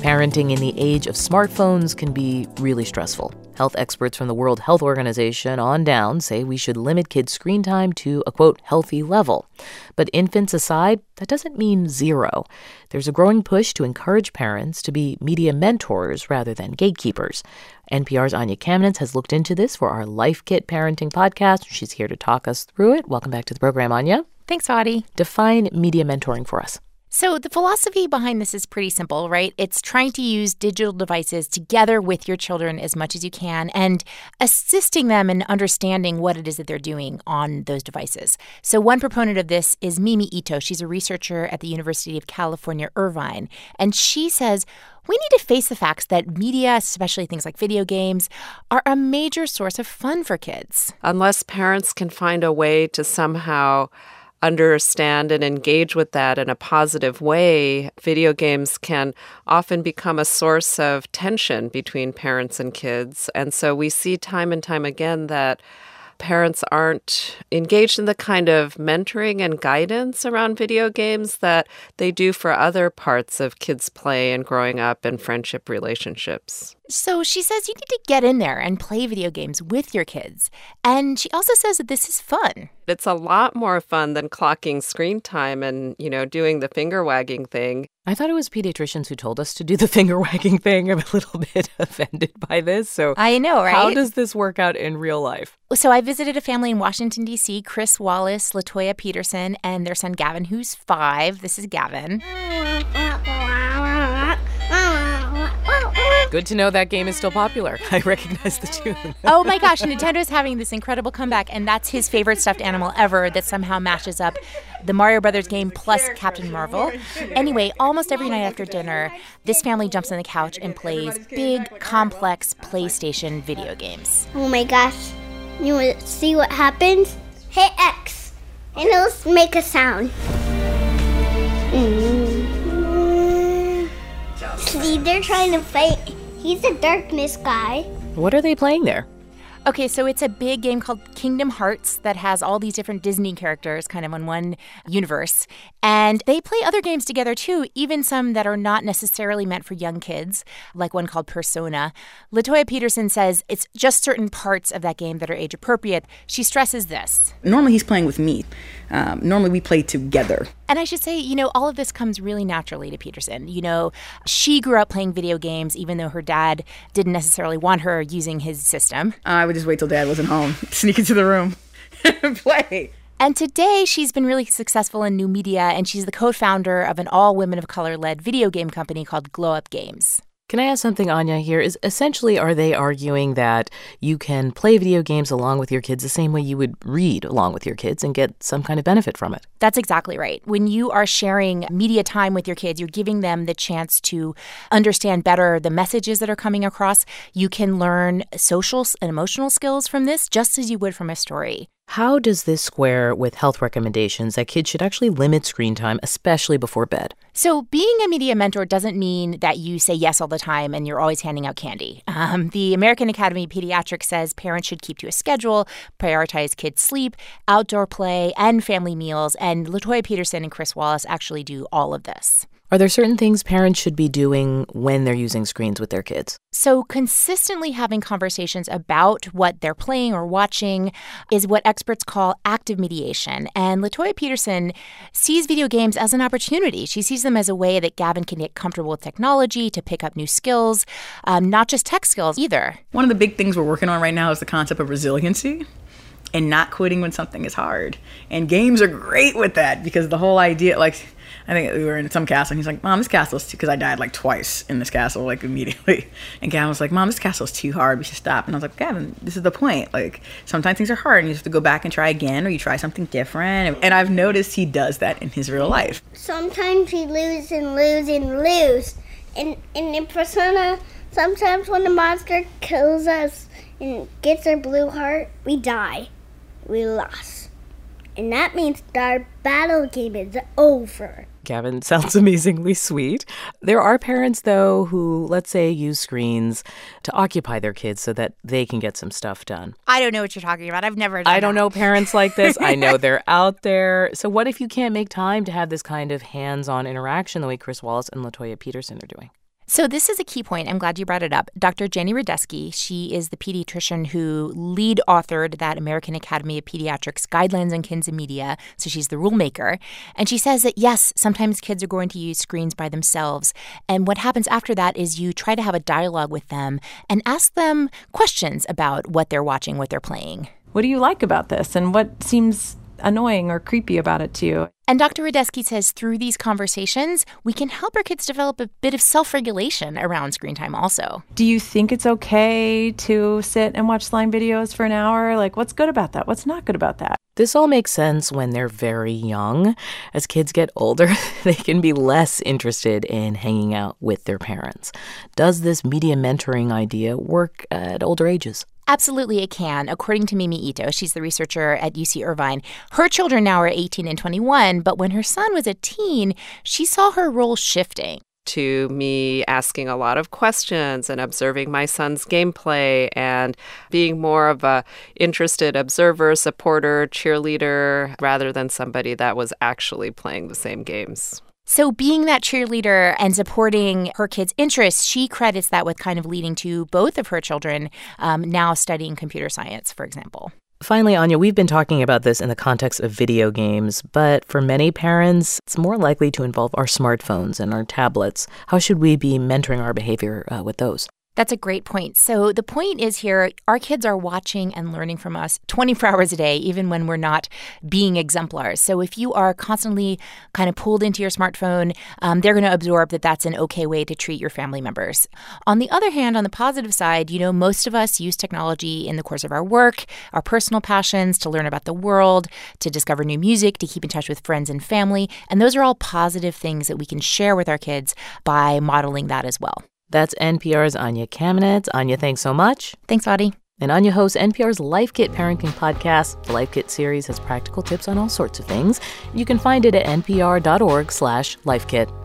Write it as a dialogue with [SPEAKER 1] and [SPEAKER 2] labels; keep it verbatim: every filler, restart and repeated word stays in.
[SPEAKER 1] Parenting in the age of smartphones can be really stressful. Health experts from the World Health Organization on down say we should limit kids' screen time to a, quote, healthy level. But infants aside, that doesn't mean zero. There's a growing push to encourage parents to be media mentors rather than gatekeepers. N P R's Anya Kamenetz has looked into this for our Life Kit Parenting podcast. She's here to talk us through it. Welcome back to the program, Anya.
[SPEAKER 2] Thanks, Audie.
[SPEAKER 1] Define media mentoring for us.
[SPEAKER 2] So the philosophy behind this is pretty simple, right? It's trying to use digital devices together with your children as much as you can and assisting them in understanding what it is that they're doing on those devices. So one proponent of this is Mimi Ito. She's a researcher at the University of California, Irvine. And she says, we need to face the facts that media, especially things like video games, are a major source of fun for kids.
[SPEAKER 3] Unless parents can find a way to somehow understand and engage with that in a positive way, video games can often become a source of tension between parents and kids. And so we see time and time again that parents aren't engaged in the kind of mentoring and guidance around video games that they do for other parts of kids' play and growing up and friendship relationships.
[SPEAKER 2] So she says you need to get in there and play video games with your kids. And she also says that this is fun.
[SPEAKER 3] It's a lot more fun than clocking screen time and, you know, doing the finger wagging thing.
[SPEAKER 1] I thought it was pediatricians who told us to do the finger wagging thing. I'm a little bit offended by this. So
[SPEAKER 2] I know, right?
[SPEAKER 1] How does this work out in real life?
[SPEAKER 2] So I visited a family in Washington, D C, Chris Wallace, LaToya Peterson, and their son Gavin, who's five. This is Gavin.
[SPEAKER 1] Good to know that game is still popular. I recognize the tune.
[SPEAKER 2] Oh my gosh, Nintendo's having this incredible comeback, and that's his favorite stuffed animal ever that somehow mashes up the Mario Brothers game plus Captain Marvel. Anyway, almost every night after dinner, this family jumps on the couch and plays big, complex PlayStation video games.
[SPEAKER 4] Oh my gosh. You want to see what happens? Hit X, and it'll make a sound. Mm-hmm. See, they're trying to fight. He's a darkness guy.
[SPEAKER 1] What are they playing there?
[SPEAKER 2] Okay, so it's a big game called Kingdom Hearts that has all these different Disney characters kind of in one universe. And they play other games together, too, even some that are not necessarily meant for young kids, like one called Persona. LaToya Peterson says it's just certain parts of that game that are age appropriate. She stresses this.
[SPEAKER 5] Normally he's playing with me. Um, normally we play together.
[SPEAKER 2] And I should say, you know, all of this comes really naturally to Peterson. You know, she grew up playing video games, even though her dad didn't necessarily want her using his system.
[SPEAKER 5] I would just wait till Dad wasn't home, sneak into the room and play.
[SPEAKER 2] And today, she's been really successful in new media, and she's the co-founder of an all-women of color-led video game company called Glow Up Games.
[SPEAKER 1] Can I ask something, Anya, here? Is essentially, are they arguing that you can play video games along with your kids the same way you would read along with your kids and get some kind of benefit from it?
[SPEAKER 2] That's exactly right. When you are sharing media time with your kids, you're giving them the chance to understand better the messages that are coming across. You can learn social and emotional skills from this just as you would from a story.
[SPEAKER 1] How does this square with health recommendations that kids should actually limit screen time, especially before bed?
[SPEAKER 2] So being a media mentor doesn't mean that you say yes all the time and you're always handing out candy. Um, the American Academy of Pediatrics says parents should keep to a schedule, prioritize kids' sleep, outdoor play, and family meals. And LaToya Peterson and Chris Wallace actually do all of this.
[SPEAKER 1] Are there certain things parents should be doing when they're using screens with their kids?
[SPEAKER 2] So consistently having conversations about what they're playing or watching is what experts call active mediation. And LaToya Peterson sees video games as an opportunity. She sees them as a way that Gavin can get comfortable with technology, to pick up new skills, um, not just tech skills either.
[SPEAKER 5] One of the big things we're working on right now is the concept of resiliency and not quitting when something is hard. And games are great with that because the whole idea, like, I think we were in some castle, and he's like, Mom, this castle's too, because I died like twice in this castle, like immediately. And Gavin was like, Mom, this castle's too hard, we should stop. And I was like, Gavin, this is the point. Like, sometimes things are hard, and you have to go back and try again, or you try something different. And I've noticed he does that in his real life.
[SPEAKER 4] Sometimes we lose and lose and lose. And, and in Persona, sometimes when the monster kills us and gets our blue heart, we die. We lost. And that means our battle game is over.
[SPEAKER 1] Gavin sounds amazingly sweet. There are parents, though, who, let's say, use screens to occupy their kids so that they can get some stuff done.
[SPEAKER 2] I don't know what you're talking about. I've never done
[SPEAKER 1] I don't
[SPEAKER 2] that.
[SPEAKER 1] know parents like this. I know they're out there. So what if you can't make time to have this kind of hands-on interaction the way Chris Wallace and LaToya Peterson are doing?
[SPEAKER 2] So this is a key point. I'm glad you brought it up. Doctor Jenny Radesky, she is the pediatrician who lead authored that American Academy of Pediatrics Guidelines on Kids and Media. So she's the rule maker. And she says that, yes, sometimes kids are going to use screens by themselves. And what happens after that is you try to have a dialogue with them and ask them questions about what they're watching, what they're playing.
[SPEAKER 6] What do you like about this? And what seems annoying or creepy about it to you?
[SPEAKER 2] And Doctor Radesky says through these conversations, we can help our kids develop a bit of self-regulation around screen time also.
[SPEAKER 6] Do you think it's okay to sit and watch slime videos for an hour? Like, what's good about that? What's not good about that?
[SPEAKER 1] This all makes sense when they're very young. As kids get older, they can be less interested in hanging out with their parents. Does this media mentoring idea work at older ages?
[SPEAKER 2] Absolutely, it can. According to Mimi Ito, she's the researcher at U C Irvine, her children now are eighteen and twenty-one, but when her son was a teen, she saw her role shifting.
[SPEAKER 3] To me asking a lot of questions and observing my son's gameplay and being more of a interested observer, supporter, cheerleader, rather than somebody that was actually playing the same games.
[SPEAKER 2] So being that cheerleader and supporting her kids' interests, she credits that with kind of leading to both of her children um, now studying computer science, for example.
[SPEAKER 1] Finally, Anya, we've been talking about this in the context of video games, but for many parents, it's more likely to involve our smartphones and our tablets. How should we be mentoring our behavior uh, with those?
[SPEAKER 2] That's a great point. So the point is here, our kids are watching and learning from us twenty-four hours a day, even when we're not being exemplars. So if you are constantly kind of pulled into your smartphone, um, they're going to absorb that that's an okay way to treat your family members. On the other hand, on the positive side, you know, most of us use technology in the course of our work, our personal passions, to learn about the world, to discover new music, to keep in touch with friends and family. And those are all positive things that we can share with our kids by modeling that as well.
[SPEAKER 1] That's N P R's Anya Kamenetz. Anya, thanks so much.
[SPEAKER 2] Thanks, Audie.
[SPEAKER 1] And Anya hosts N P R's Life Kit parenting podcast. The Life Kit series has practical tips on all sorts of things. You can find it at npr.org slash lifekit.